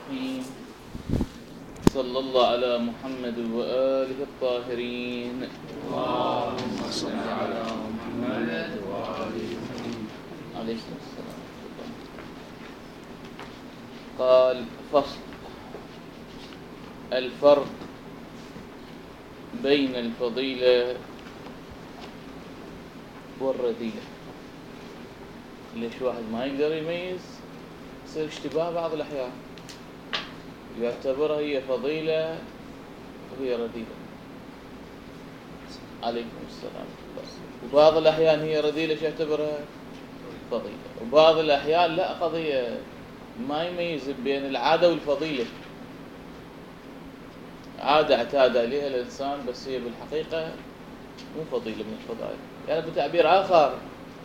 الرحيم. صلى الله على محمد وآله الطاهرين. اللهم صل على محمد وآله عليكم السلام. قال فصل: الفرق بين الفضيلة والرذيلة. ليش واحد ما يقدر يميز؟ يصير اشتباه بعض الأحيان، يعتبرها هي فضيلة وهي رذيلة. عليكم السلام. وبعض الأحيان هي رذيلة يعتبرها فضيلة، وبعض الأحيان لا، قضية ما يميز بين العادة والفضيلة. عادة اعتاد عليها الإنسان بس هي بالحقيقة مو فضيلة من الفضائل. يعني بتعبير آخر،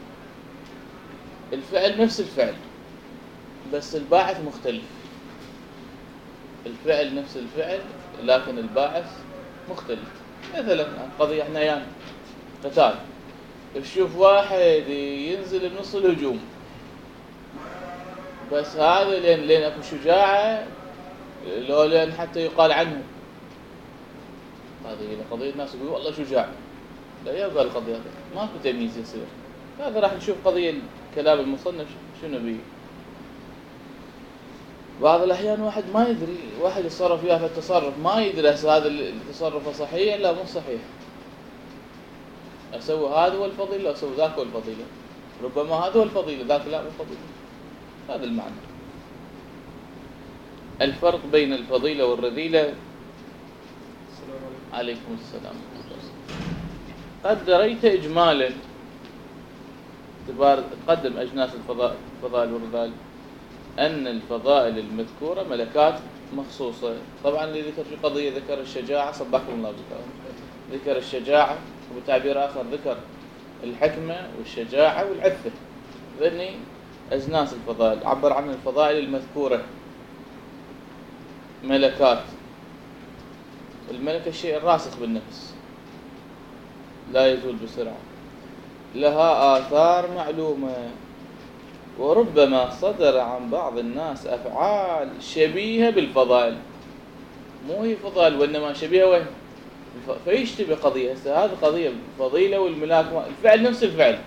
الفعل نفس الفعل بس الباعث مختلف. الفعل نفس الفعل لكن الباعث مختلف. مثلا قضية احنا يعني قتال، تشوف واحد ينزل بنص الهجوم بس هذا لين اكو شجاعة، لو لين حتى يقال عنه هذه قضية الناس يقولوا والله شجاع، لا يرضى القضية هذا، ماكو تمييز يصير. هذا راح نشوف قضية كلام المصنف شنو بيه. بعض الأحيان واحد ما يدري، واحد يتصرف فيها في التصرف ما يدري هذا التصرف صحيح لا مو صحيح، أسوي هذا هو الفضيلة أسوي ذاك هو الفضيلة، ربما هذا هو الفضيلة ذاك لا مو فضيلة. هذا المعنى. الفرق بين الفضيلة والرذيلة. عليكم السلام. قد دريت إجمالا تقدم أجناس الفضائل والرذائل أن الفضائل المذكورة ملكات مخصوصة. طبعا اللي ذكر في قضية ذكر الشجاعة، صبحكم الله بالخير، ذكر الشجاعة، وبتعبير آخر ذكر الحكمة والشجاعة والعفة. ذني أجناس الفضائل، عبر عن الفضائل المذكورة ملكات. الملكة الشيء الراسخ بالنفس لا يزول بسرعة، لها آثار معلومة، وربما صدر عن بعض الناس أفعال شبيهة بالفضائل، مو هي فضائل وإنما شبيهة وين فيشتبه قضية. هذه قضية فضيلة والملاك الفعل نفس الفعل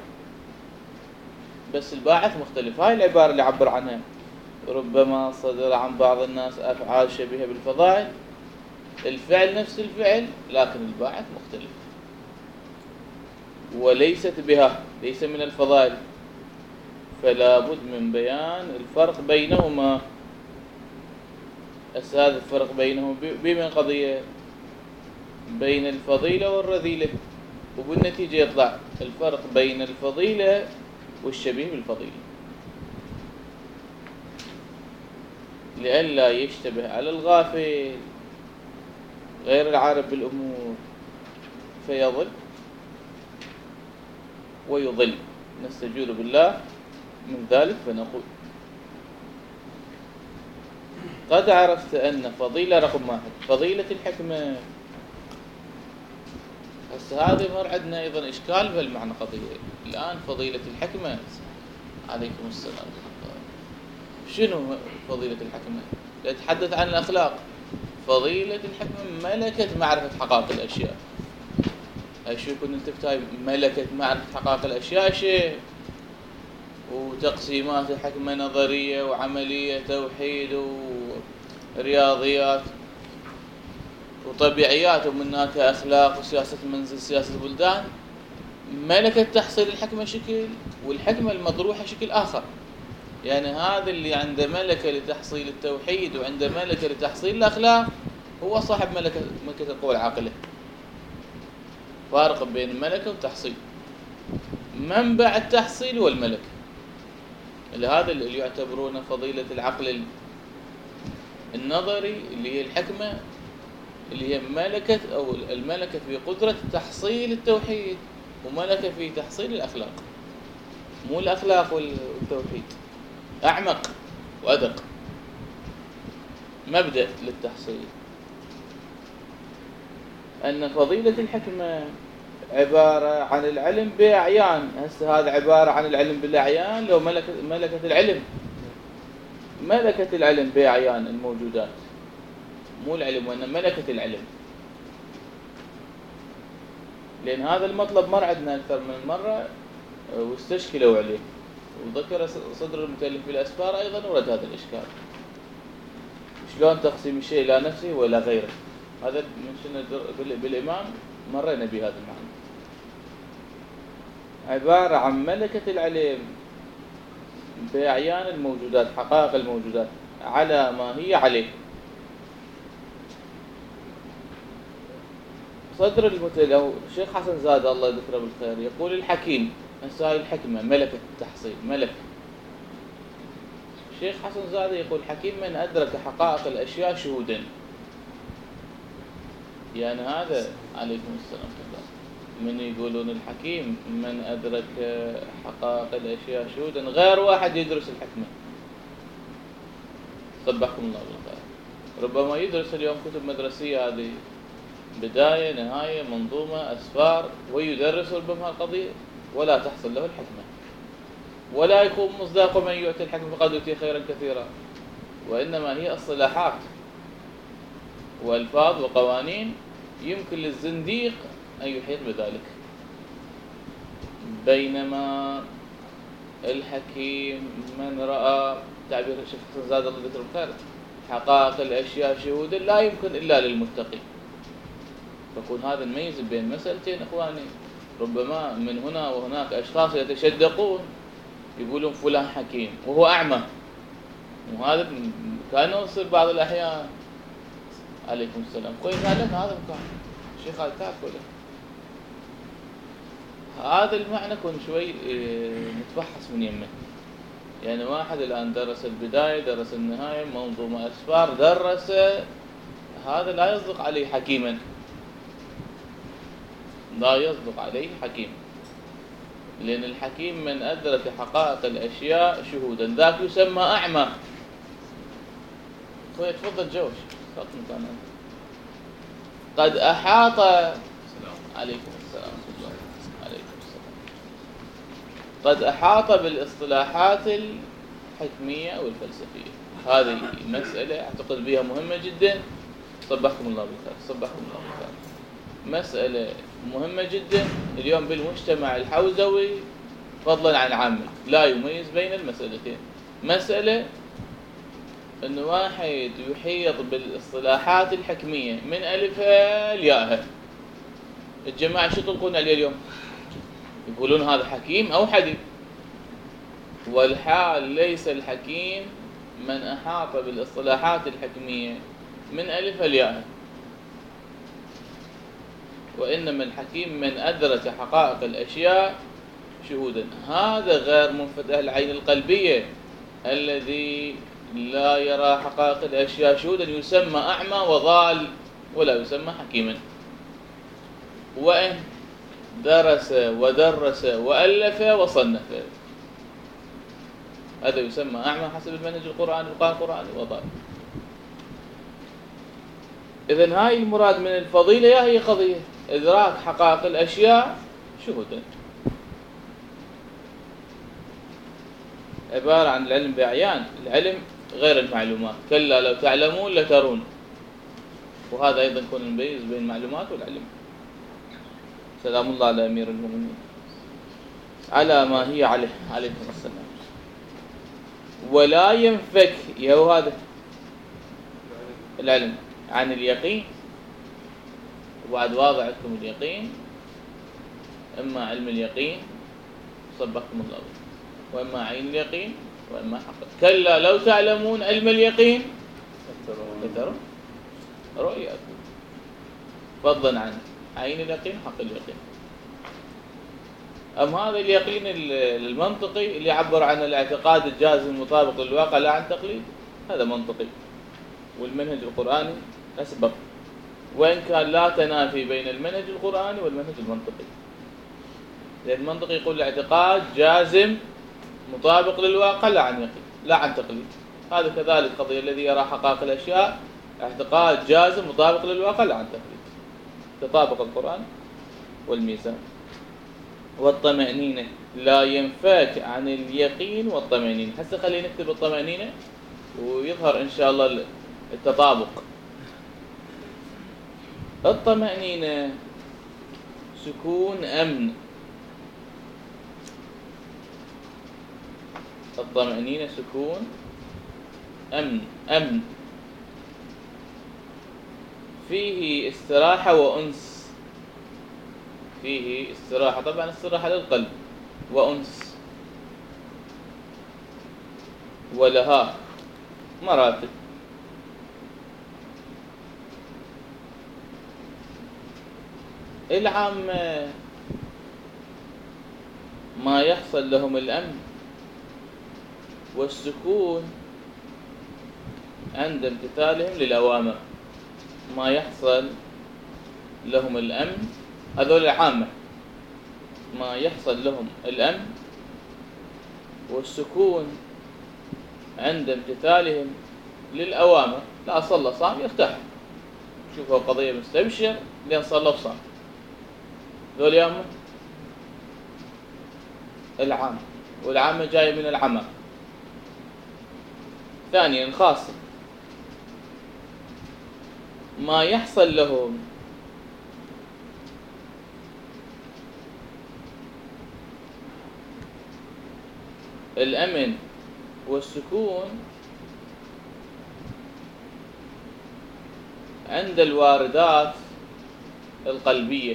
بس الباعث مختلف. هاي العبارة اللي عبر عنها، ربما صدر عن بعض الناس أفعال شبيهة بالفضائل، الفعل نفس الفعل لكن الباعث مختلف، وليست بها، ليس من الفضائل، فلا بد من بيان الفرق بينهما. هذا الفرق بينهم بمن قضية بين الفضيلة والرذيلة، وبالنتيجة يطلع الفرق بين الفضيلة والشبيه بالفضيلة، لئلا يشتبه على الغافل غير العارف بالأمور فيضل ويضل. نستجير بالله من ذلك فنقول: قد عرفت أن فضيلة رقم 1 فضيلة الحكمة. هسه هذا مر عندنا أيضا إشكال بهالمعنى قضية. الآن فضيلة الحكمة، عليكم السلام، شنو فضيلة الحكمة؟ يتحدث عن الأخلاق. فضيلة الحكمة ملكة معرفة حقائق الأشياء. شو كنت انتبهت؟ ملكة معرفة حقائق الأشياء شيء، وتقسيمات الحكمة نظرية وعملية، توحيد ورياضيات وطبيعيات، ومن هناك أخلاق وسياسة المنزل سياسة البلدان. ملكة تحصيل الحكمة شكل والحكمة المطروحة شكل آخر. يعني هذا اللي عنده ملكة لتحصيل التوحيد وعنده ملكة لتحصيل الأخلاق هو صاحب ملكة القوى العاقلة. فارق بين الملكة والتحصيل، منبع التحصيل والملكة. لهذا اللي يعتبرونه فضيلة العقل النظري اللي هي الحكمة، اللي هي ملكة أو الملكة في قدرة تحصيل التوحيد، وملكة في تحصيل الأخلاق. مو الأخلاق والتوحيد، أعمق وأدق مبدأ للتحصيل. أن فضيلة الحكمة عبارة عن العلم بأعيان. هسه هذا عبارة عن العلم بالأعيان. لو ملكة العلم ملكة العلم بأعيان الموجودات، مو العلم وإنما ملكة العلم، لأن هذا المطلب مر عندنا أكثر من مرة واستشكلوا عليه، وذكر صدر المتألف بالأسفار أيضا ورد هذا الإشكال، شلون تقسيم الشيء إلى نفسه وإلى غيره. هذا من سنة بالإمام مرينا بهذا المعنى. عبارة عن ملكة العلم بأعيان الموجودات، حقائق الموجودات على ما هي عليه. صدر المتألف الشيخ حسن زاد الله يذكره بالخير يقول الحكيم، هسه هاي الحكمة ملكة التحصيل، ملكة. الشيخ حسن زاد يقول حكيم من أدرك حقائق الأشياء شهودا. يعني هذا عليكم السلام من يقولون الحكيم من أدرك حقائق الأشياء شهودا، غير واحد يدرس الحكمة. صبحكم الله بالخير. ربما يدرس اليوم كتب مدرسية، هذه بداية نهاية منظومة أسفار، ويدرس ربما القضية ولا تحصل له الحكمة، ولا يكون مصداق من يؤتي الحكمة فقد أوتي خيرا كثيرا، وإنما هي اصطلاحات وألفاظ وقوانين يمكن للزنديق أن يحيط بذلك. بينما الحكيم من رأى، تعبير الشيخ حسن زاد الله يذكره بالخير، حقائق الأشياء شهودا لا يمكن إلا للمتقي. فكون هذا نميز بين مسألتين إخواني. ربما من هنا وهناك أشخاص يتشدقون يقولون فلان حكيم وهو أعمى، وهذا كان يصير بعض الأحيان. عليكم السلام. كويس لك هذا مكان الشيخ هذا تعرفه له. هذا المعنى كن شوي نتفحص من يمه. يعني واحد الآن درس البداية، درس النهاية، منظومة أسفار، درس، هذا لا يصدق عليه حكيما، لا يصدق عليه حكيم، لأن الحكيم من أدرك حقائق الأشياء شهودا، ذاك يسمى أعمى. خويا تفضل جوش خط مكانه. قد أحاط. عليكم السلام. عليكم السلام. قد أحاط بالاصطلاحات الحكمية أو الفلسفية. هذه مسألة أعتقد بها مهمة جدا. صبحكم الله بالخير. صبحكم الله بالخير. مسألة مهمة جدا اليوم بالمجتمع الحوزوي فضلا عن عامة، لا يميز بين المسألتين. مسألة أن واحد يحيط بالاصطلاحات الحكمية من ألفها لياءها. الجماعة شو يطلقون عليه اليوم؟ يقولون هذا حكيم أو حديث، والحال ليس الحكيم من أحاط بالاصطلاحات الحكمية من ألفها لياءها، وإنما الحكيم من أدرك حقائق الأشياء شهودا. هذا غير منفتح العين القلبية الذي لا يرى حقائق الأشياء شهودا يسمى أعمى وضال ولا يسمى حكيما. وإن درس ودرس وألف وصنف هذا يسمى أعمى حسب المنهج القرآني وضال. إذن هاي المراد من الفضيلة يا هي قضية إدراك حقائق الأشياء شهودا، عبارة عن العلم بأعيان. العلم غير المعلومات، كلا لو تعلمون لترون، وهذا أيضا يكون نميز بين المعلومات والعلم. سلام الله على أمير المؤمنين على ما هي عليه عليكم السلام. ولا ينفك يهو هذا العلم عن اليقين. وبعد واضع لكم اليقين، إما علم اليقين صبحكم الله، وإما عين اليقين، وإما حق. كلا لو تعلمون علم اليقين لترون رؤياكم، فضلا عن عين اليقين حق اليقين. أم هذا اليقين المنطقي اللي يعبر عن الاعتقاد الجازم المطابق للواقع لا عن تقليد، هذا منطقي، والمنهج القرآني أسبق، وإن كان لا تنافي بين المنهج القرآني والمنهج المنطقي. لأن المنطقي يقول الاعتقاد جازم مطابق للواقع لا عن يقين لا عن تقليد. هذا كذلك قضية الذي يرى حقائق الأشياء اعتقاد جازم مطابق للواقع لا عن تقليد، تطابق القرآن والميزان. والطمأنينة لا ينفك عن اليقين والطمأنينة. هسه خلينا نكتب الطمأنينة ويظهر إن شاء الله التطابق. الطمأنينة سكون أمن. الطمأنينة سكون أمن فيه استراحة وأنس. فيه استراحة، طبعا استراحة للقلب، وأنس، ولها مراتب. العامة ما يحصل لهم الأمن والسكون عند امتثالهم للأوامر. ما يحصل لهم الأمن، هذول العامة ما يحصل لهم الأمن والسكون عند امتثالهم للأوامر. لا صلى صام يرتاح، شوفوا قضية مستبشر لين صلى وصام. ذول يوم العام، والعامة جاي من العمى. ثانيا الخاصة ما يحصل لهم الأمن والسكون عند الواردات القلبية.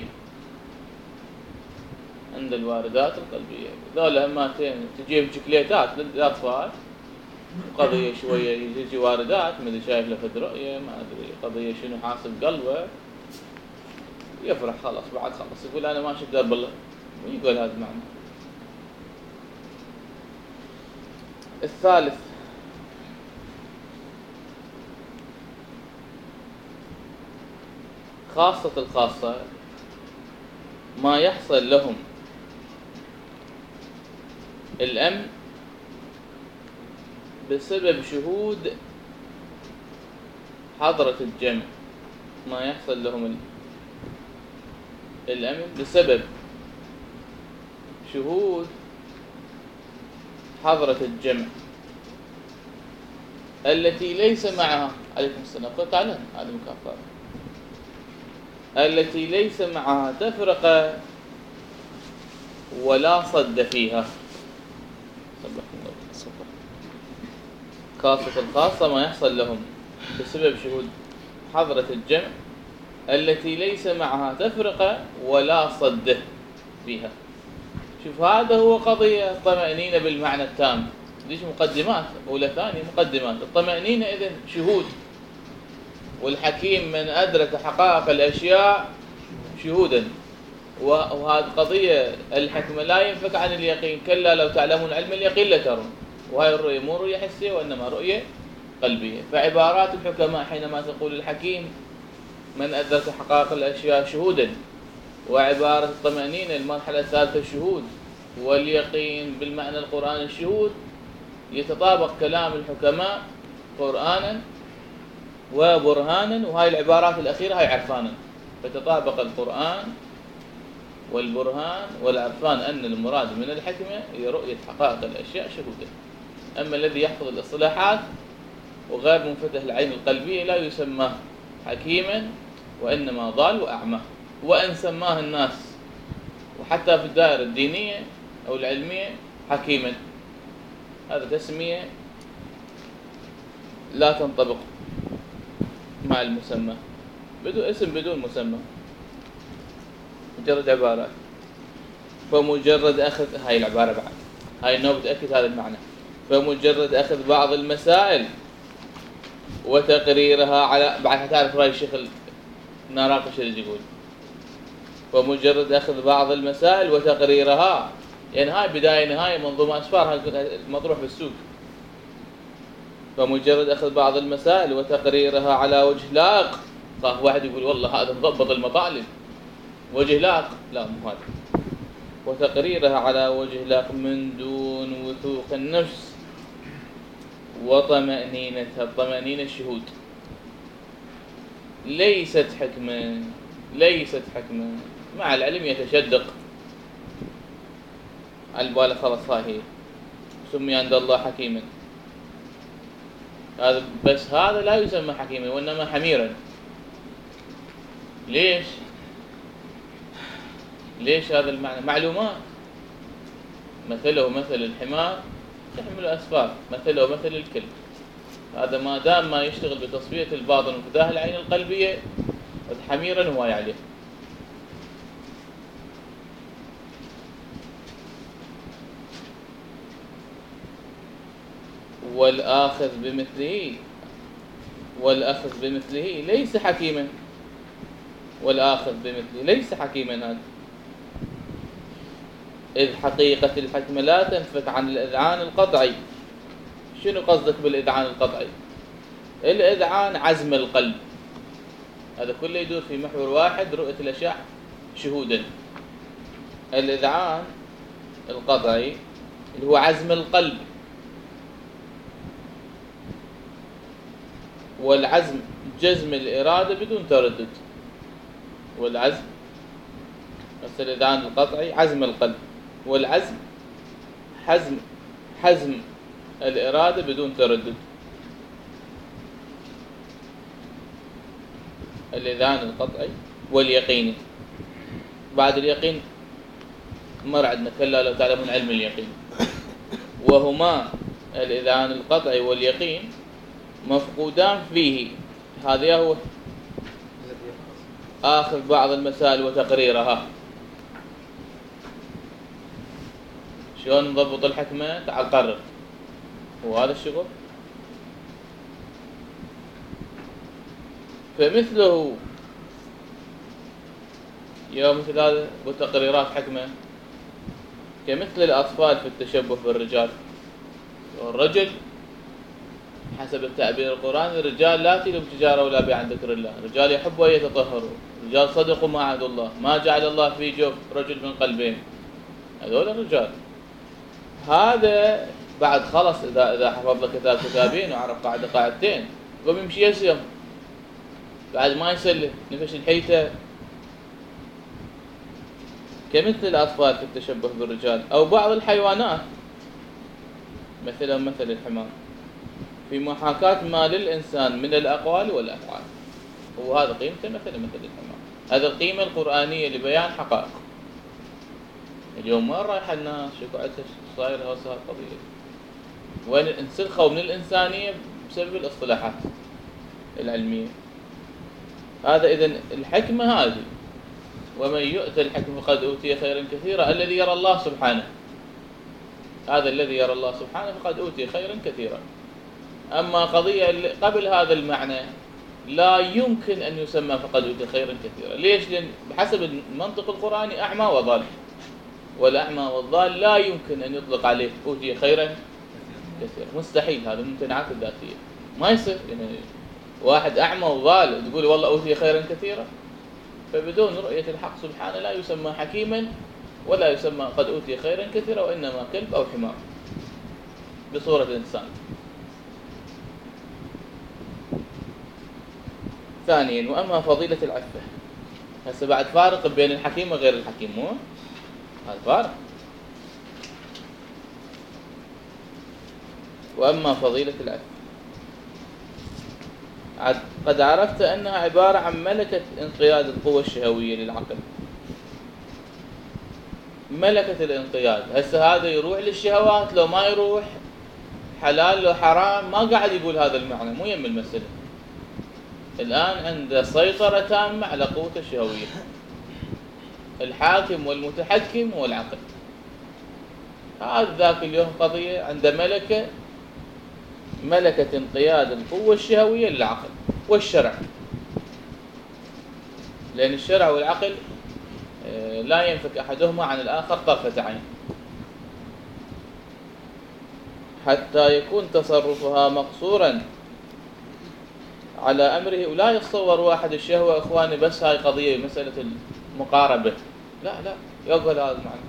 عند الواردات القلبية ذولا هماتين تجيب شكليتات للأطفال، قضية شوية يجي واردات، ما ادري شايف له فد رؤية، ما ادري قضية شنو حاسب قلبه، يفرح خلاص بعد خلص يقول أنا ماشي بدرب الله، ويقول هذا المعنى. الثالث خاصة الخاصة ما يحصل لهم الأمن بسبب شهود حضرة الجمع. ما يحصل لهم الأمن بسبب شهود حضرة الجمع التي ليس معها، عليكم السلام، قلت تعالى هذه مكافأة، التي ليس معها تفرقة ولا صد فيها. خاصة الخاصة ما يحصل لهم بسبب شهود حضرة الجمع التي ليس معها تفرقة ولا صد فيها. شوف هذا هو قضية الطمأنينة بالمعنى التام. ليش مقدمات أولى ثانية مقدمات. الطمأنينة إذن شهود، والحكيم من أدرك حقائق الأشياء شهودا، وهذه قضية الحكمة لا ينفك عن اليقين. كلا لو تعلمون علم اليقين لترون. وهي الرؤية مو رؤية حسية وإنما رؤية قلبية. فعبارات الحكماء حينما تقول الحكيم من أدرك حقائق الأشياء شهودا، وعبارة الطمأنينة المرحلة الثالثة الشهود، واليقين بالمعنى القرآن الشهود، يتطابق كلام الحكماء قرآنا وبرهانا. وهاي العبارات الأخيرة هاي عرفانا، فتطابق القرآن والبرهان والعرفان أن المراد من الحكمة هي رؤية حقائق الأشياء شهودا. أما الذي يحفظ الإصطلاحات وغير منفتح العين القلبية لا يسمى حكيما، وإنما ضال وأعمى. وأن سماه الناس وحتى في الدائرة الدينية أو العلمية حكيما، هذا تسمية لا تنطبق مع المسمى، بدون اسم بدون مسمى، مجرد عبارات. فمجرد أخذ هاي العبارة بعد هاي النوع بتأكد هذا المعنى. فمجرد أخذ بعض المسائل وتقريرها على بعد تعرف رأي الشيخ ناراقش اللي يقول ومجرد أخذ بعض المسائل وتقريرها، يعني هاي بداية نهاية منظومة أسفار هاي مطروح بالسوق. فمجرد أخذ بعض المسائل وتقريرها على وجه لائق. واحد يقول والله هذا مضبط المطالب وجه لائق، لا مو هذا. وتقريرها على وجه لائق من دون وثوق النفس وطمأنينتها. الطمأنينة الشهود ليست حكمة، ليست حكمة. مع العلم يتشدق على البال خلاص هاي هي سمي عند الله حكيما. هذا بس هذا لا يسمى حكيما وإنما حميرا. ليش؟ ليش هذا المعنى؟ معلومات. مثله مثل الحمار يحمل أسفار، مثله مثل الكلب. هذا ما دام ما يشتغل بتصفية الباطن وانفتاح العين القلبية حميرا هو عليه. والآخذ بمثله ليس حكيما. والآخذ بمثله ليس حكيما هذا، إذ حقيقة الحكمة لا تنفك عن الإذعان القطعي. شنو قصدك بالإذعان القطعي؟ الإذعان عزم القلب، هذا كله يدور في محور واحد، رؤية الأشياء شهودا. الإذعان القطعي اللي هو عزم القلب، والعزم جزم الإرادة بدون تردد. والعزم مثل الإذعان القطعي عزم القلب، والعزم حزم الإرادة بدون تردد. الإذعان القطعي واليقيني. بعد اليقين مر عندنا كلا لو تعلمون علم اليقين، وهما الإذعان القطعي واليقين مفقودان فيه. هذا هو آخذ بعض المسائل وتقريرها. شلون نضبط الحكمة؟ تعال قرر. وهذا الشغل. فمثله يوم مثل هذا وتقريرات حكمة كمثل الأطفال في التشبه بالرجال. الرجل حسب التعبير القرآني الرجال لا تلهم تجارة ولا بيع عن ذكر الله، الرجال يحبوا يتطهروا، الرجال صدقوا ما عهد الله، ما جعل الله في جوف رجل من قلبين. هذول الرجال. هذا بعد خلص إذا حفظ له كتابين وعرف قاعدتين يقوم يمشي يسلم، بعد ما يسلم نفش الحيته. كمثل الأطفال في التشبه بالرجال، أو بعض الحيوانات مثلهم مثل الحمار في محاكاة ما للإنسان من الأقوال والأفعال. وهذا قيمته مثل الحمار. هذا القيمة القرآنية لبيان حقائق. اليوم ما رايح الناس شو قاعد صاير هسه القضية، وين انسلخوا من الإنسانية بسبب الاصطلاحات العلمية. هذا إذن الحكمة هذه، ومن يؤتى الحكمة فقد أوتي خيرا كثيرا. الذي يرى الله سبحانه، هذا الذي يرى الله سبحانه فقد أوتي خيرا كثيرا. أما قضية قبل هذا المعنى لا يمكن أن يسمى فقد أوتي خيرا كثيرا. ليش؟ لأن بحسب المنطق القرآني أعمى وضال، والأعمى والضال لا يمكن أن يطلق عليه أوتي خيرا كثيرا، مستحيل. هذا الممتنعات الذاتية ما يصير. يعني واحد أعمى وضال تقول والله أوتي خيرا كثيرا، فبدون رؤية الحق سبحانه لا يسمى حكيما ولا يسمى قد أوتي خيرا كثيرا، وإنما كلب أو حمار بصورة إنسان. ثانيا، وأما فضيلة العفة. هسه بعد فارق بين الحكيم وغير الحكيم، مو هذا فارق. وأما فضيلة العفة قد عرفت أنها عبارة عن ملكة انقياد القوة الشهوية للعقل. ملكة الانقياد. هسه هذا يروح للشهوات لو ما يروح، حلال لو حرام، ما قاعد يقول هذا المعنى، مو يم المسألة. الآن عنده سيطرة تامة على قوته الشهوية. الحاكم والمتحكم هو العقل. هذا ذاك اليوم قضية عنده ملكة انقياد القوة الشهوية للعقل والشرع. لأن الشرع والعقل لا ينفك أحدهما عن الآخر طرفة عين، حتى يكون تصرفها مقصورا على أمره. ولا يتصور واحد الشهوة إخواني بس هاي قضية مسألة المقاربة، لا يقبل هذا المعنى.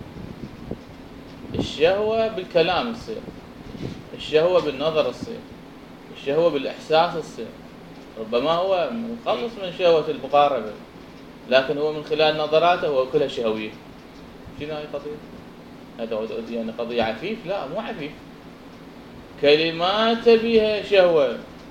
الشهوة بالكلام تصير، الشهوة بالنظر تصير، الشهوة بالإحساس تصير. ربما هو مخلص من شهوة المقاربة، لكن هو من خلال نظراته هو كلها شهوية. شنو هاي قضية؟ هذا يعني قضية عفيف؟ لا مو عفيف. كلمات بها شهوة،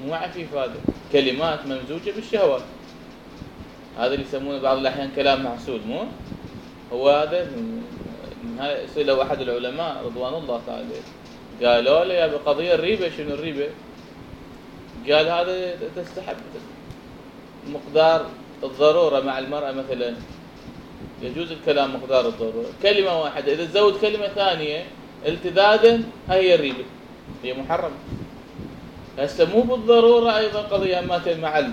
مو عفيف هذا، كلمات ممزوجة بالشهوات. هذا اللي يسمونه بعض الأحيان كلام معسول، مو هو هذا. من هذا سئلوا أحد العلماء رضوان الله تعالى، قالوا له يا بقضية الريبة، شنو الريبة؟ قال هذا تستحب مقدار الضرورة مع المرأة مثلا، يجوز الكلام مقدار الضرورة، كلمة واحدة إذا تزود كلمة ثانية التدادا هي الريبة، هي محرمة. هسه مو بالضرورة أيضا قضية مثل مع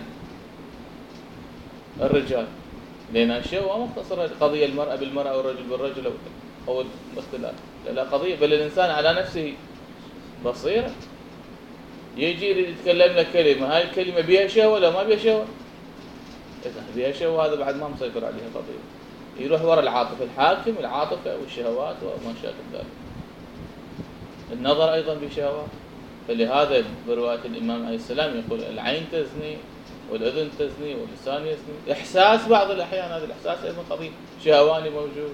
الرجال، لأن الشهوة مختصرة قضية المرأة بالمرأة والرجل بالرجل أو الاختلاف، لا قضية بل الإنسان على نفسه بصيرة. يجي يتكلم لك كلمة، هاي الكلمة بيها شهوة ولا ما بيها شهوة؟ إذا بيها شهوة هذا بعد ما مسيطر عليها قضية، يروح وراء العاطفة، الحاكم العاطفة والشهوات وما شابه ذلك. النظر أيضا بشهوات، فلهذا برواية الإمام عليه السلام يقول العين تزني والأذن تزني واللسان يزني. إحساس بعض الأحيان، هذا الإحساس أيضا قضية شهواني موجود.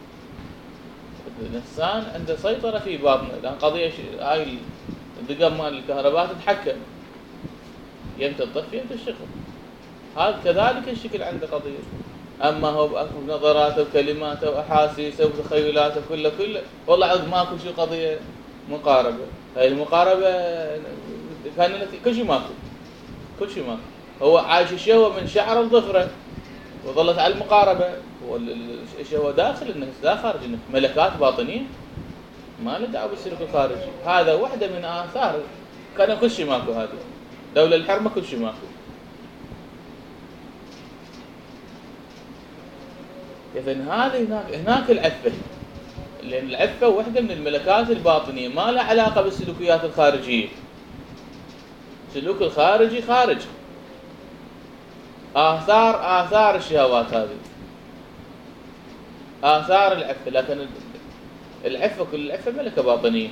الإنسان عنده سيطرة في باطنه، لأن قضية هاي الدقم مال الكهرباء تتحكم، يمتى تطفي يمتى الشغل، هذا كذلك الشكل عنده قضية. أما هو بنظراته وكلماته وأحاسيسه وتخيلاته كله والله عاد ماكو شيء قضية مقاربة. هاي المقاربة كان كل شيء ماكو، كل شيء ماكو. هو عايش الشهوة من شعر لظفره وظلت على المقاربة، والشهوة داخل النفس لا خارج النفس، ملكات باطنية ما له دعوة بالسلوك الخارجي. هذا واحدة من آثار، كان كل شيء ماكو، هذه لولا الحرمة كل شيء ماكو. إذن هذه هناك العفة، لأن العفة واحدة من الملكات الباطنية ما لها علاقة بالسلوكيات الخارجية. السلوك الخارجي خارج، آثار الشهوات هذه، آثار العفة، لكن العفة كل العفة ملكة باطنية.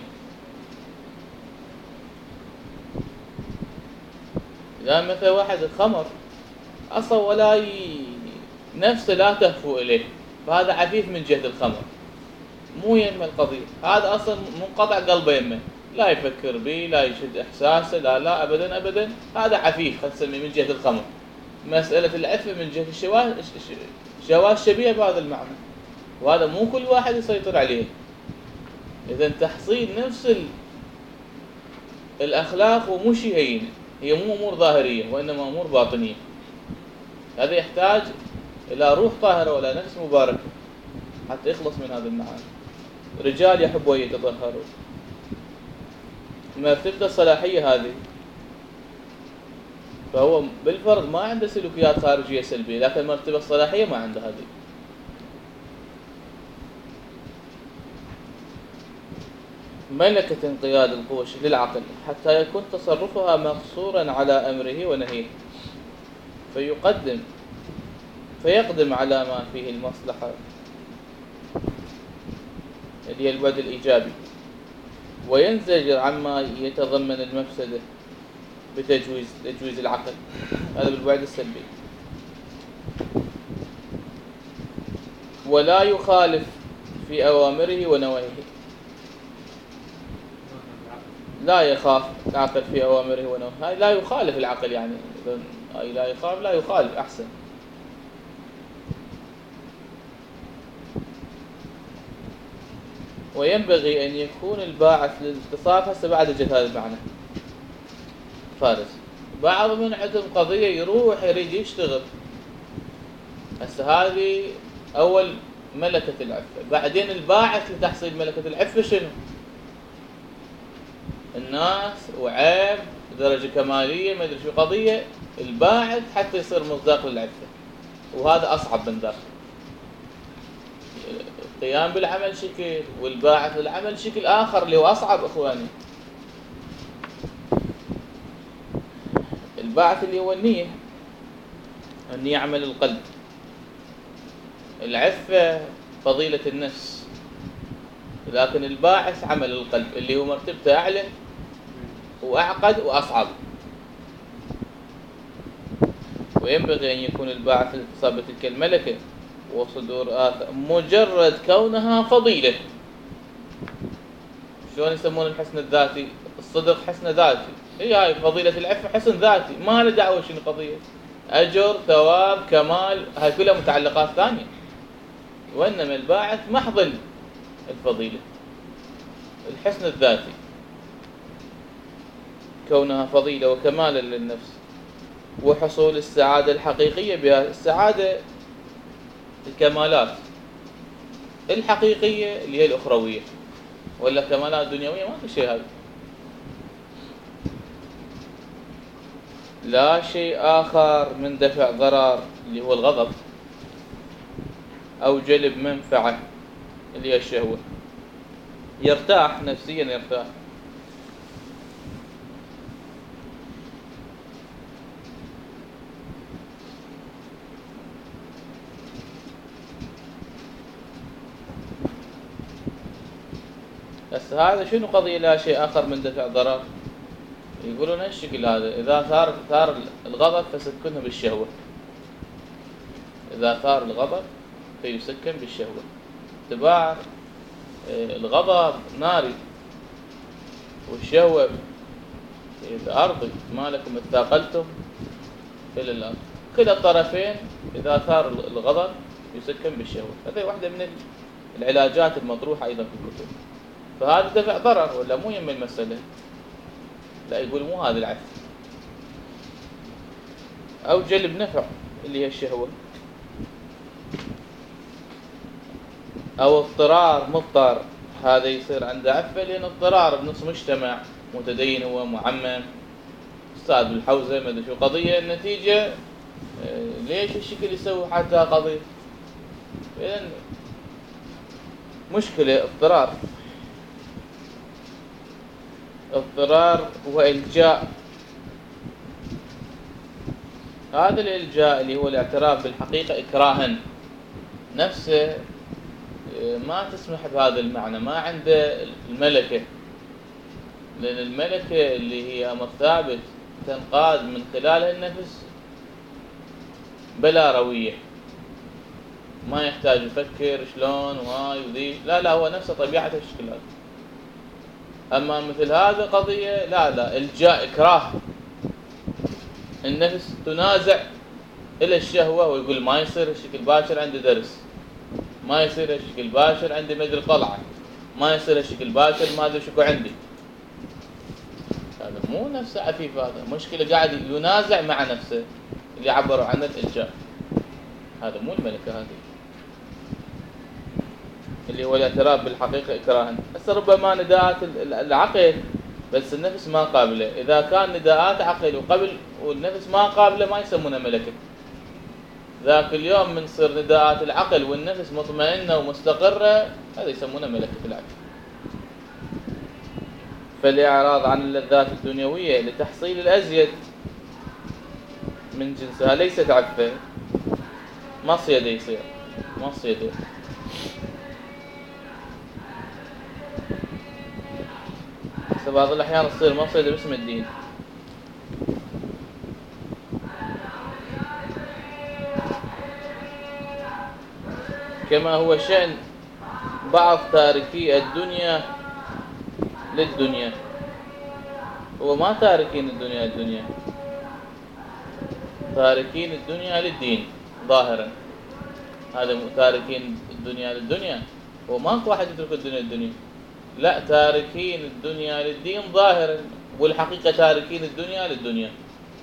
إذا مثل واحد الخمر أصلا ولا نفسه لا تهفو إليه، فهذا عفيف من جهة الخمر، مو يمه القضية، هذا أصلا منقطع قلبه يمه، لا يفكر به لا يشد إحساسه، لا أبدا أبدا، هذا عفيف خلينا نسميه من جهة الخمر. مسألة العفة من جهة الشهوات شبيهة بهذا المعنى، وهذا مو كل واحد يسيطر عليه. إذن تحصيل نفس الأخلاق ومو شيء هين، هي مو أمور ظاهرية وإنما أمور باطنية. هذا يحتاج إلى روح طاهرة ولا نفس مباركة حتى يخلص من هذا المعاني. رجال يحبوا يتطهروا، مرتبة الصلاحية هذه، فهو بالفرض ما عنده سلوكيات خارجية سلبية، لكن مرتبة الصلاحية ما عنده هذه. ملكة انقياد القوى للعقل حتى يكون تصرفها مقصورا على أمره ونهيه، فيقدم على ما فيه المصلحة اللي هي البعد الإيجابي، وينزجر عما يتضمن المفسدة بتجويز العقل، هذا بالبعد السلبي. ولا يخالف في أوامره ونواهيه، لا يخاف العقل في أوامره ونواهيه، لا يخالف العقل، يعني لا يخاف لا يخالف أحسن. وينبغي أن يكون الباعث للاتصاف، هسه بعد جت هذا المعنى فارس. بعض من عندهم قضية يروح يريد يشتغل، هسه هذه أول ملكة العفة. بعدين الباعث لتحصيل ملكة العفة شنو؟ الناس وعيب درجة كمالية ما أدري شو قضية، الباعث حتى يصير مصداق للعفة، وهذا أصعب من ذاك. القيام بالعمل شكل والباعث للعمل شكل آخر اللي هو أصعب إخواني. الباعث اللي هو النية عمل القلب، العفة فضيلة النفس، لكن الباعث عمل القلب اللي هو مرتبته أعلى وأعقد وأصعب. وينبغي أن يكون الباعث لاكتساب تلك الملكة وصدور آثار مجرد كونها فضيلة. شلون يسمون الحسن الذاتي؟ الصدق حسن ذاتي، هي هاي فضيلة العفة حسن ذاتي، ما له دعوة شنو قضية أجر ثواب كمال، هاي كلها متعلقات ثانية. وإنما الباعث محض الفضيلة الحسن الذاتي، كونها فضيلة وكمالا للنفس، وحصول السعادة الحقيقية بها. السعادة الكمالات الحقيقية اللي هي الأخروية، ولا كمالات دنيوية ما في شيء. هذا لا شيء آخر من دفع ضرر اللي هو الغضب، أو جلب منفعة اللي هي الشهوة. يرتاح نفسيا، يرتاح. بس هذا شنو قضية لا شيء آخر من دفع ضرر؟ يقولون الشكل هذا إذا ثار الغضب فسكنه بالشهوة. إذا ثار الغضب فيسكن بالشهوة. اعتبار الغضب ناري والشهوة أرضي، ما لكم اثاقلتم إلى الأرض. كلا الطرفين إذا ثار الغضب يسكن بالشهوة. هذه واحدة من العلاجات المطروحة أيضا في الكتب. فهذا دفع ضرر ولا مو يم المسألة؟ لا، يقول مو هذا العكس. أو جلب نفع اللي هي الشهوة، أو اضطرار مضطر، هذا يصير عنده عفة لأن اضطرار بنص مجتمع متدين هو معمم أستاذ بالحوزة ما أدري شو قضية. النتيجة ليش الشكل يسوي حتى قضية؟ إذن مشكلة اضطرار وإلجاء. هذا الإلجاء اللي هو الاعتراف بالحقيقة إكراها نفسه ما تسمح بهذا المعنى، ما عنده الملكة. لأن الملكة اللي هي أمر ثابت تنقاد من خلالها النفس بلا روية، ما يحتاج يفكر شلون وهاي وذي، لا هو نفسه طبيعته الشكل هذا. أما مثل هذا قضية لا إلجاء إكراه، النفس تنازع إلى الشهوة ويقول ما يصير الشكل باشر عندي درس، ما يصير الشكل باشر عندي مدري طلعة، ما يصير الشكل باشر ما أدري شكو عندي. هذا مو نفسه عفيف، هذا مشكلة قاعد ينازع مع نفسه اللي عبروا عنه الإلجاء. هذا مو الملكة، هذه اللي هو الاعتراف بالحقيقة إكراها. هسه ربما نداءات العقل بس النفس ما قابلة. إذا كان نداءات عقل وقبل والنفس ما قابلة ما يسمونها ملكة. ذاك اليوم من تصير نداءات العقل والنفس مطمئنة ومستقرة، هذا يسمونها ملكة بالعكس. فالإعراض عن اللذات الدنيوية لتحصيل الأزيد من جنسها ليست عفة، مصيدة يصير مصيدة. بعض الأحيان تصير مصيدة باسم الدين. كما هو شأن بعض تاركي الدنيا للدنيا. هو ما تاركين الدنيا للدنيا، تاركين الدنيا للدين ظاهرا. هذا تاركين الدنيا للدنيا، هو ماكو واحد يترك الدنيا للدنيا، لا، تاركين الدنيا للدين ظاهرا، والحقيقة تاركين الدنيا للدنيا.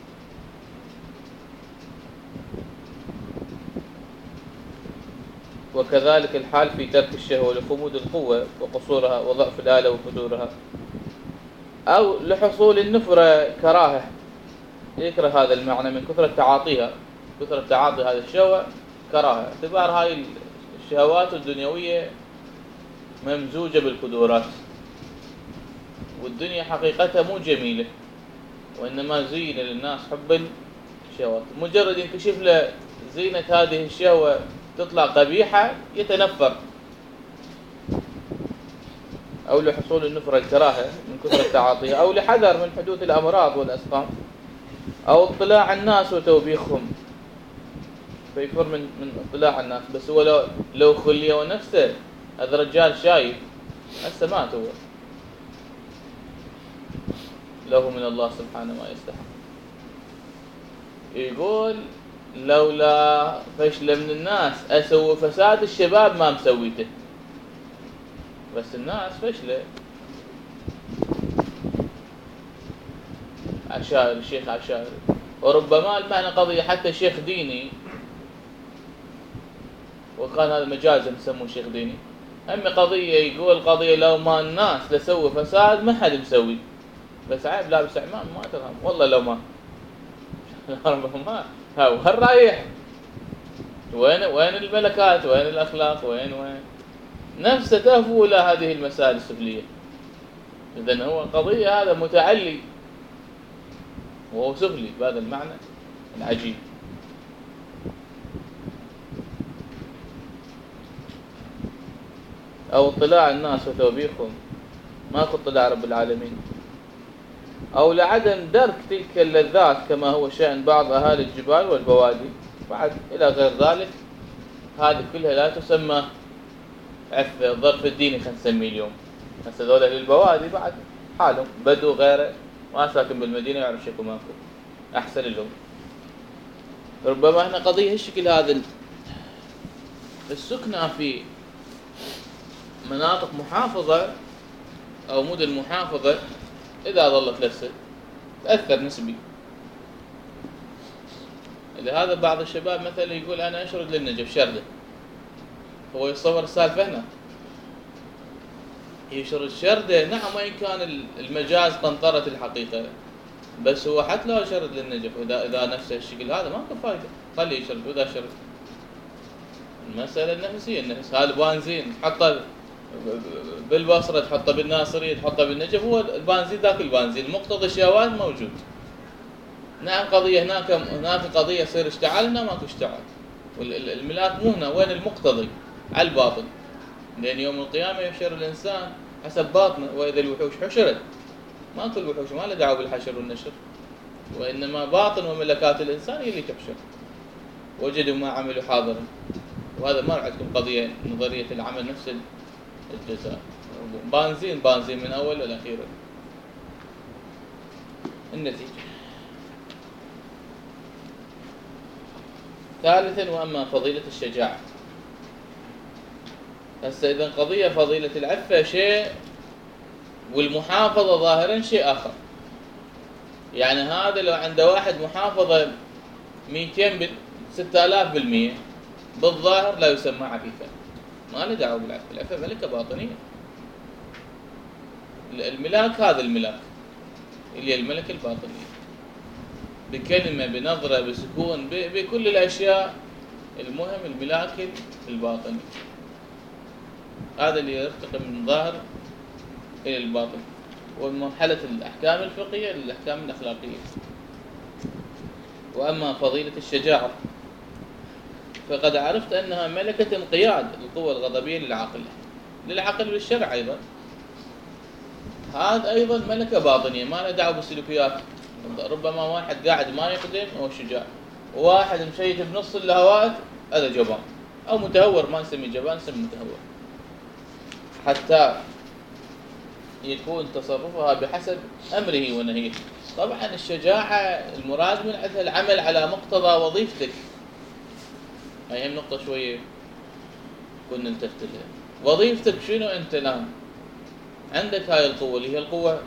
وكذلك الحال في ترك الشهوة لخمود القوة وقصورها وضعف الآلة وفتورها، أو لحصول النفرة كراهة، يكره هذا المعنى من كثرة تعاطيها، كثرة تعاطي هذه الشهوة كراهة. اعتبار هاي الشهوات الدنيوية ممزوجة بالقدورات، والدنيا حقيقتها مو جميلة، وإنما زين للناس حب الشهوات. مجرد ينكشف له زينة هذه الشهوة تطلع قبيحة يتنفر. أو لحصول النفرة الكراهة من كثرة تعاطيها، أو لحذر من حدوث الأمراض والأسقام، أو اطلاع الناس وتوبيخهم، فيفر من اطلاع الناس. بس هو لو خلي ونفسه، هذا رجال شايف هسه مات هو، له من الله سبحانه ما يستحق. يقول لولا فشلة من الناس أسوي فساد الشباب ما مسويته، بس الناس فشلة. عشائري، الشيخ عشائري، وربما المعنى قضية حتى شيخ ديني، وكان هذا مجازا يسموه شيخ ديني، أما قضية يقول قضية لو ما الناس لسووا فساد ما حد مسوي، بس عيب لابس عمام ما تفهم والله لو ما ما وين رايح؟ وين الملكات؟ وين الأخلاق؟ وين نفسه تهفو إلى هذه المسائل السفلية. إذن هو قضية هذا متعلي وهو سفلي بهذا المعنى العجيب. أو اطلاع الناس وتوبيخهم، ماكو اطلاع رب العالمين، أو لعدم درك تلك اللذات كما هو شأن بعض أهالي الجبال والبوادي، بعد إلى غير ذلك. هذه كلها لا تسمى عفة الظرف الديني، خلينا نسميه اليوم. هسه ذولا للبوادي بعد حالهم بدو غيره، ما ساكن بالمدينة يعرف شكو ماكو، أحسن لهم. ربما هنا قضية الشكل هذا السكنة في مناطق محافظة أو مدن محافظة إذا ظلت لسه تأثر نسبي. لهذا بعض الشباب مثلا يقول أنا أشرد للنجف شردة، هو يتصور السالفة هنا يشرد شردة، نعم وإن كان المجاز قنطرة الحقيقة، بس هو حتى لو شرد للنجف إذا نفسه الشكل هذا ماكو فايدة، خليه يشرد. وإذا شرد المسألة النفسية، النفس هذا بنزين تحطه بالبصرة، تحطه بالناصرية، تحطه بالنجف، هو البنزين ذاك البنزين مقتضى الشهوات موجود. نعم قضية هناك قضية يصير اشتعال، هنا ماكو اشتعال، والملاك مو هنا، وين المقتضي؟ على الباطن، لأن يوم القيامة يحشر الإنسان حسب باطنه، وإذا الوحوش حشرت، ماكو الوحوش ما له دعوة بالحشر والنشر، وإنما باطن وملكات الإنسان هي اللي تحشر. وجدوا ما عملوا حاضرا. وهذا ما عندكم قضية نظرية العمل نفس الجزاء، بنزين من أول والأخير. النتيجة ثالثا، وأما فضيلة الشجاعة. هسه إذا قضية فضيلة العفة شيء والمحافظة ظاهرا شيء آخر. يعني هذا لو عنده واحد محافظة 200 6000%، بالظاهر لا يسمى عفيفا، ما له دعوة بالعفة. العفة ملكة باطنية. الملاك هذا الملاك اللي هي الملكة الباطنية، بكلمة بنظرة بسكون بكل الأشياء، المهم الملاك الباطني، هذا اللي يرتقي من الظاهر إلى الباطن، ومن مرحلة الأحكام الفقهية للأحكام الأخلاقية. وأما فضيلة الشجاعة فقد عرفت أنها ملكة انقياد القوة الغضبية للعقل والشرع أيضا. هذا أيضا ملكة باطنية ما له دعوة بالسلوكيات. ربما واحد قاعد ما يقدم هو شجاع، وواحد مشيت بنص الهوات هذا جبان، أو متهور، ما نسميه جبان نسميه متهور، حتى يكون تصرفها بحسب أمره ونهيه. طبعا الشجاعة المراد من عندها العمل على مقتضى وظيفتك. هاي هم نقطة شوية كنا نلتفت لها. وظيفتك شنو أنت الآن؟ عندك هاي القوة اللي هي القوة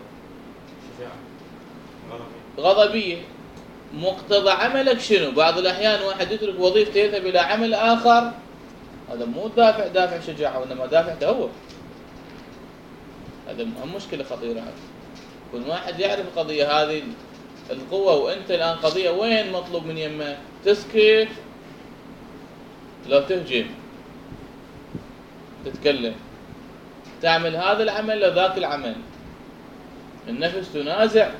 غضبية، مقتضى عملك شنو؟ بعض الأحيان واحد يترك وظيفته يذهب إلى عمل آخر، هذا مو دافع شجاعة، وإنما دافع تهور. هذا مشكلة خطيرة. هذا كل واحد يعرف القضية هذه القوة، وأنت الآن قضية وين مطلوب من يمك؟ تسكت لو تهجم، تتكلم، تعمل هذا العمل لذاك العمل، النفس تنازع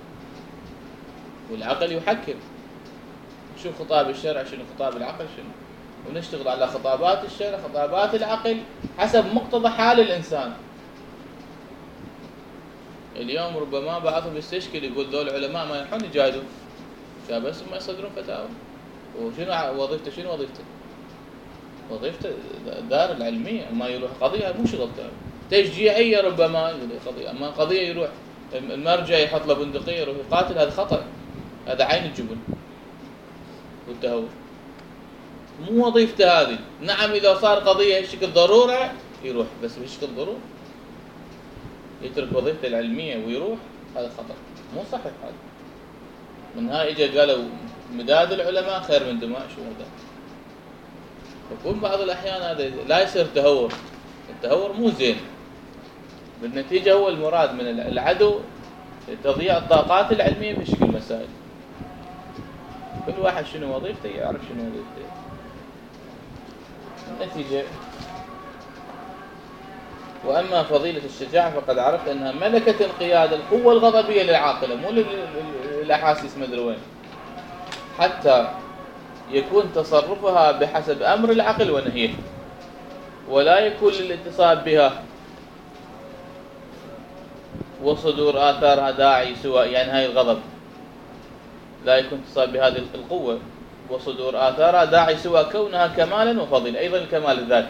والعقل يحكم. شو خطاب الشرع، شنو خطاب العقل، شنو، ونشتغل على خطابات الشرع خطابات العقل حسب مقتضى حال الإنسان. اليوم ربما بعضهم يستشكل يقول ذول العلماء ما يروحون يجاهدون، بس ما يصدرون فتاوى. وشنو وظيفته؟ شنو وظيفته؟ وظيفته دار العلمية، ما يروح قضية مو شغلته تشجيعية، ربما قضية، أما قضية يروح المرجع يحط له بندقية يروح يقاتل، هذا خطأ، هذا عين الجبن والتهور، مو وظيفته هذه. نعم إذا صار قضية هالشكل ضرورة يروح، بس بهالشكل ضرورة يترك وظيفته العلمية ويروح، هذا خطأ مو صحيح. هذا من هاي اجى قالوا مداد العلماء خير من دماء الشهداء. يكون بعض الأحيان هذا لا يصير تهور، التهور مو زين، بالنتيجة هو المراد من العدو تضييع الطاقات العلمية في شكل مسائل. كل واحد شنو وظيفته يعرف شنو وظيفته. النتيجة وأما فضيلة الشجاعة فقد عرفت أنها ملكة انقياد القوة الغضبية للعاقلة، مو للأحاسيس مدري وين، حتى يكون تصرفها بحسب أمر العقل ونهيه، ولا يكون للاتصال بها وصدور آثارها داعي سوى، يعني هاي الغضب لا يكون اتصال بهذه القوة وصدور آثارها داعي سوى كونها كمالا وفضيلة، أيضا الكمال الذاتي.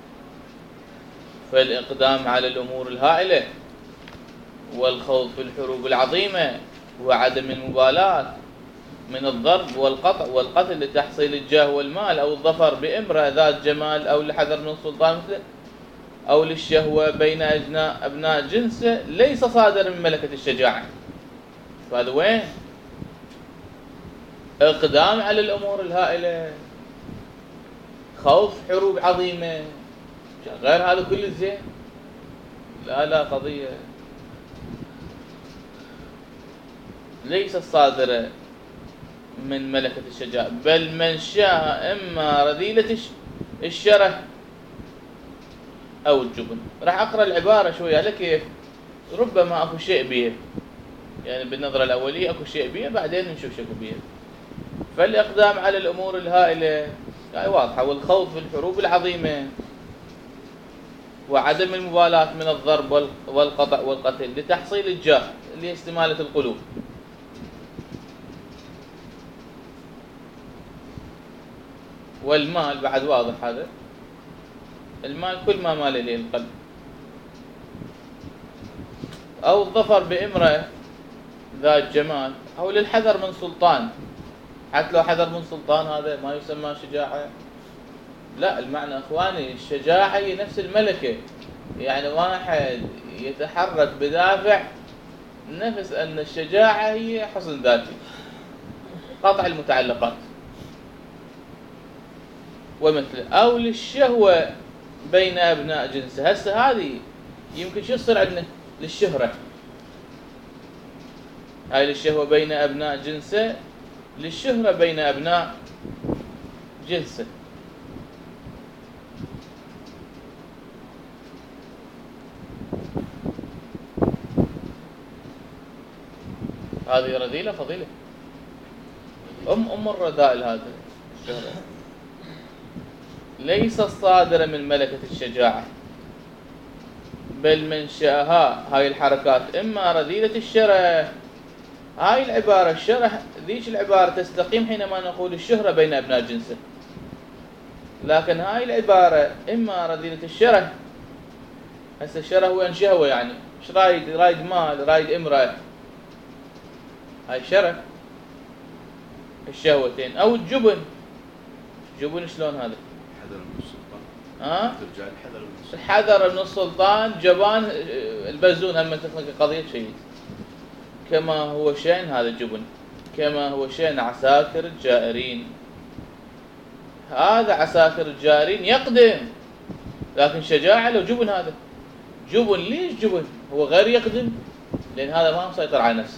فالإقدام على الأمور الهائلة والخوض في الحروب العظيمة وعدم المبالاة من الضرب والقطع والقتل لتحصيل الجاه والمال، أو الظفر بامرأة ذات جمال، أو الحذر من السلطان مثله، أو للشهوة بين أبناء جنسه، ليس صادر من ملكة الشجاعة. فهذا وين؟ إقدام على الأمور الهائلة، خوض حروب عظيمة، غير هذا كله زين؟ لا قضية ليست صادرة من ملكة الشجاعة، بل منشأها إما رذيلة الشره أو الجبن. راح أقرأ العبارة شوية على كيف ربما أكو شيء بيه، يعني بالنظرة الأولية أكو شيء بيه، بعدين نشوف شكو بيه. فالإقدام على الأمور الهائلة يعني واضحة، والخوض في الحروب العظيمة، وعدم المبالاة من الضرب والقطع والقتل لتحصيل الجاه لاستمالة القلوب. والمال بعد واضح، هذا المال كل ما مال إليه القلب، أو الظفر بامرأة ذات جمال، أو للحذر من سلطان. حتى لو حذر من سلطان هذا ما يسمى شجاعة، لا، المعنى أخواني الشجاعة هي نفس الملكة، يعني واحد يتحرك بدافع نفس أن الشجاعة هي حصن ذاتي، قطع المتعلقات ومثله، أو للشهوة بين أبناء جنسه. هسه هذه يمكن شو يصير عندنا للشهرة، هاي للشهوة بين أبناء جنسه، للشهرة بين أبناء جنسه. هذه رذيلة فضيلة، الرذائل هذا الشهرة ليست صادرة من ملكة الشجاعة، بل منشأها هاي الحركات إما رذيلة الشره. هاي العبارة الشره، ذيك العبارة تستقيم حينما نقول الشهرة بين أبناء جنسه، لكن هاي العبارة إما رذيلة الشره. هسه الشره هو شهوة، يعني ايش رايد مال، رايد امرأة، هاي شره الشهوتين. أو الجبن، جبن شلون هذا؟ الحذر من السلطان. ترجع الحذر من السلطان، جبان البزون، هم تخلق قضية شيء. كما هو شأن هذا الجبن، كما هو شأن عساكر الجائرين. هذا عساكر الجائرين يقدم، لكن شجاعة لو جبن. هذا جبن. ليش جبن؟ هو غير يقدم، لأن هذا ما مسيطر على نفسه.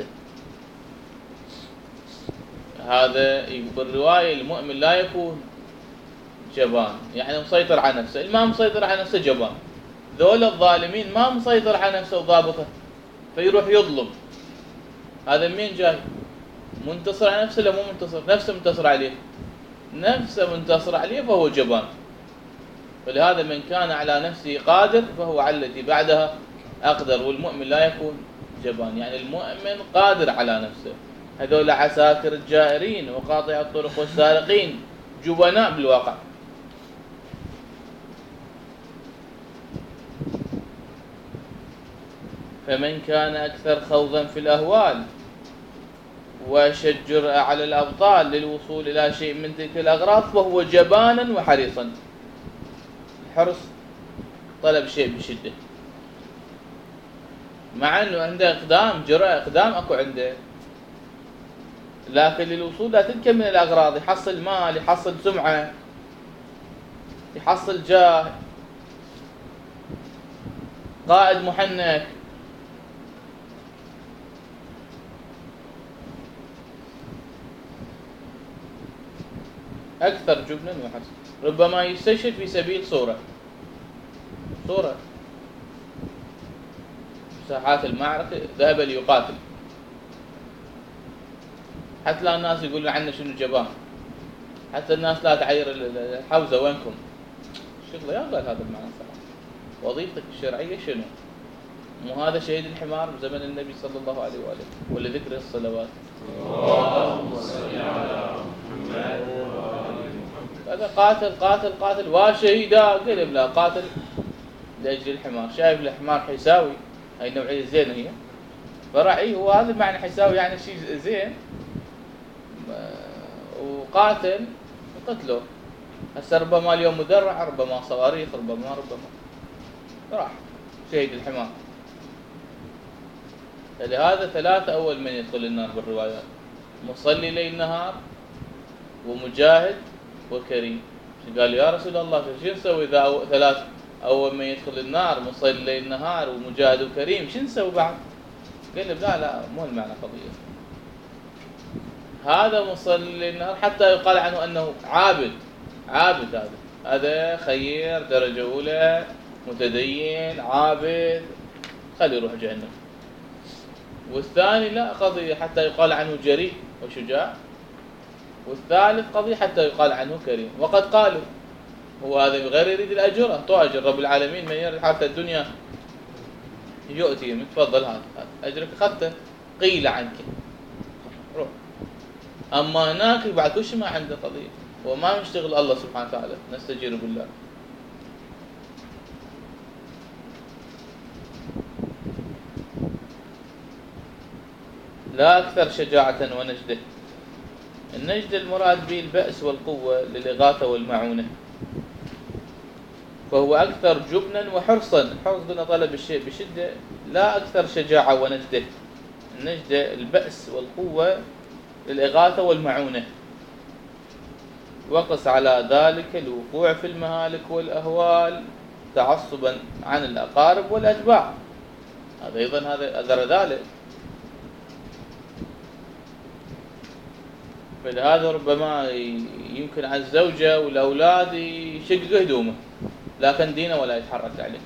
هذا بالرواية المؤمن لا يكون جبان، يعني مسيطر على نفسه. اللي ما مسيطر على نفسه جبان. ذول الظالمين ما مسيطر على نفسه وضابطه، فيروح يظلم. هذا مين جاي؟ منتصر على نفسه؟ لا مو منتصر، نفسه منتصر عليه، نفسه منتصر عليه، فهو جبان. ولهذا من كان على نفسه قادر فهو على التي بعدها أقدر. والمؤمن لا يكون جبان، يعني المؤمن قادر على نفسه. هذول عساكر الجائرين وقاطع الطرق والسارقين جبناء بالواقع. فمن كان أكثر خوضا في الأهوال وأشد جرأة على الأبطال للوصول إلى شيء من تلك الأغراض فهو جبانا وحريصا. الحرص طلب شيء بشدة، مع أنه عنده إقدام، جرأة إقدام أكو عنده، لكن للوصول إلى تلك من الأغراض يحصل مال، يحصل سمعة، يحصل جاه، قائد محنك. أكثر جبنا وحرصا. ربما يستشهد في سبيل صورة ساحات المعركة ذهب ليقاتل، حتى لا الناس يقولون عنه شنو جبان، حتى الناس لا تعير الحوزة وينكم الشغلة. يا قال هذا المعنى صراحة، وظيفتك الشرعية شنو؟ مو هذا شهيد الحمار بزمن النبي صلى الله عليه وآله ولذكر الصلوات. اللهم صل على محمد وآل محمد. هذا قاتل قاتل قاتل وشهيدا، قلب لا قاتل لأجل الحمار. شايف الحمار حيساوي، هاي النوعية زينة هي، فرعي هو هذا معنى حيساوي، يعني شيء زين، وقاتل قتله. هسه ربما اليوم مدرع، ربما صواريخ، ربما راح شهيد الحمار. فلهذا ثلاثة أول من يدخل النار بالروايات: مصلي ليل نهار، ومجاهد، وكريم. قال يا رسول الله شو نسوي إذا ثلاث أول من يدخل النار مصلي ليل نهار ومجاهد وكريم، شو نسوي بعد؟ قال لا مو المعنى قضية. هذا مصلي ليل نهار حتى يقال عنه أنه عابد. هذا خير درجة أولى، متدين، عابد، خلي يروح جهنم. والثاني لا قضية حتى يقال عنه جريء وشجاع. والثالث قضية حتى يقال عنه كريم. وقد قالوا هو هذا غير يريد الأجر، أعطوه أجر. رب العالمين من يريد حياة الدنيا يؤتي من تفضل هذا أجرك أخذته، قيل عنك روح. أما هناك بعد كل شيء ما عنده قضية، وما مشتغل الله سبحانه وتعالى، نستجير بالله. لا أكثر شجاعة ونجدة. النجد المراد به البأس والقوة للإغاثة والمعونة، فهو أكثر جبنا وحرصا. الحرص قلنا طلب الشيء بشدة، لا أكثر شجاعة ونجدة. النجدة البأس والقوة للإغاثة والمعونة. وقس على ذلك الوقوع في المهالك والأهوال تعصبا عن الأقارب والأتباع. هذا أيضا هذا ذلك. فلهذا ربما يمكن على الزوجة والأولاد يشق هدومه، لكن دينه ولا يتحرك عليه.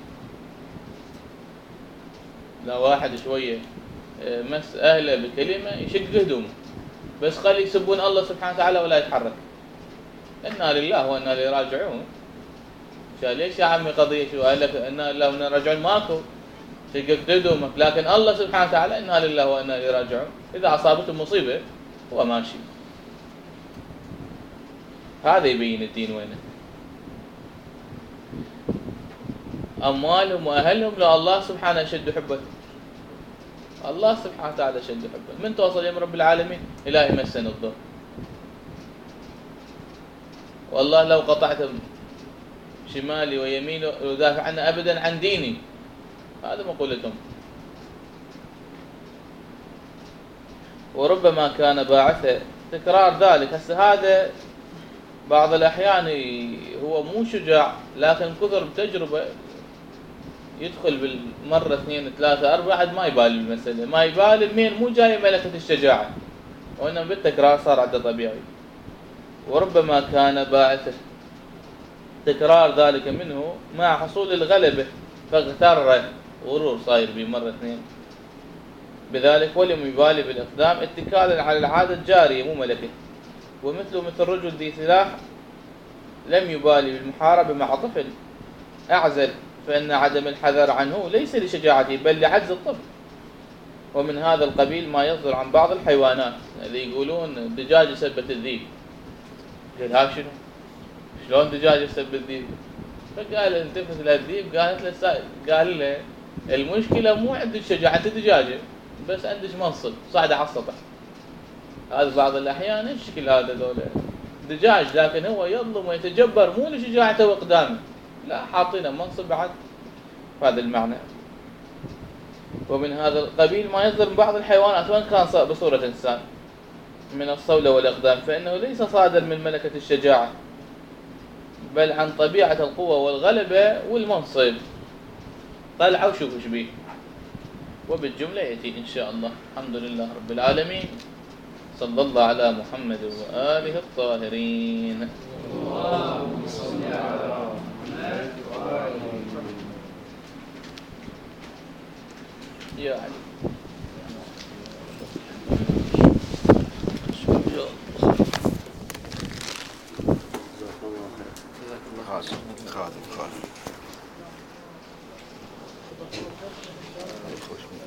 لا واحد شوية مس أهله بكلمة يشق هدومه، بس خلي يسبون الله سبحانه وتعالى ولا يتحرك. إنا لله وإنا إليه راجعون. ليش يا عمي قضية شو قال لك إنا لله وإنا راجعون؟ ماكو، شققت هدومك، لكن الله سبحانه وتعالى إنا لله وإنا إليه راجعون. إذا أصابته مصيبة هو ماشي. هذا يبين الدين وينه. أموالهم وأهلهم لا الله سبحانه شد حبه. الله سبحانه وتعالى شد حبه. من توصل يوم رب العالمين إلى يمسن الضر. والله لو قطعت شمالي ويميني ودافع عنه أبدا عن ديني. هذا مقولتهم. وربما كان باعثه تكرار ذلك. هسه هذا بعض الأحيان هو مو شجاع، لكن كثر بتجربة يدخل بالمرة 2 3 4 عاد ما يبالي المسألة، ما يبالي المين، مو جاي ملكة الشجاعة، وإنما بالتكرار صار عنده طبيعي. وربما كان باعث تكرار ذلك منه مع حصول الغلبة فاغتر، غرور صاير بمرة 2 بذلك، ولم يبالي بالإقدام اتكالا على العادة الجارية مو ملكة. ومثله مثل رجل ذي سلاح لم يبالي بالمحاربة مع طفل أعزل، فإن عدم الحذر عنه ليس لشجاعته بل لعجز الطفل. ومن هذا القبيل ما يصدر عن بعض الحيوانات اللي يقولون الدجاج يثبت الذيب. قال ها شنو؟ شلون دجاج يثبت الذيب؟ فقال التفت للذيب قال له المشكلة مو عندك شجاعة، انت دجاجة بس عندك منصب صاعدة على السطح. هذا بعض الأحيان الشكل هذا ذولا دجاج، لكن هو يظلم ويتجبر مو لشجاعته وإقدامه، لا حاطينه منصب بعد هذا المعنى. ومن هذا القبيل ما يظلم بعض الحيوانات وإن كان بصورة إنسان من الصولة والإقدام، فإنه ليس صادر من ملكة الشجاعة بل عن طبيعة القوة والغلبة والمنصب. طلعوا وشوفوا ايش بيه. وبالجملة يأتي إن شاء الله. الحمد لله رب العالمين، صلى الله على محمد وآله الطاهرين. اللهم صل على محمد وآل محمد. يا علي.